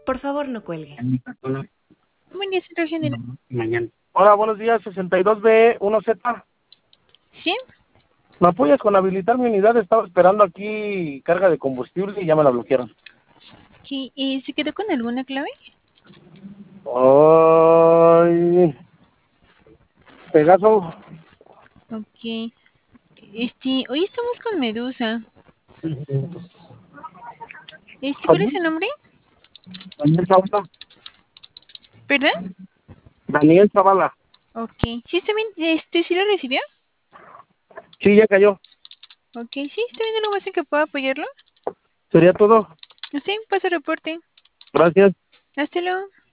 Por favor, no cuelgue. Buen día, Centro General. Mañana. Hola, buenos días, 62B1Z. ¿Sí? ¿Me apoyas con habilitar mi unidad? Estaba esperando aquí carga de combustible y ya me la bloquearon. ¿Qué, ¿se quedó con alguna clave? Ay, Pegaso. Ok. Hoy estamos con Medusa. ¿Cuál es su nombre? Daniel Zavala. ¿Perdón? Daniel Zavala. Ok. ¿Sí está bien? ¿Sí lo recibió? Sí, ya cayó. Ok. ¿Sí está bien algo más en que pueda apoyarlo? ¿Sería todo? Sí, paso reporte. Gracias. Hasta luego.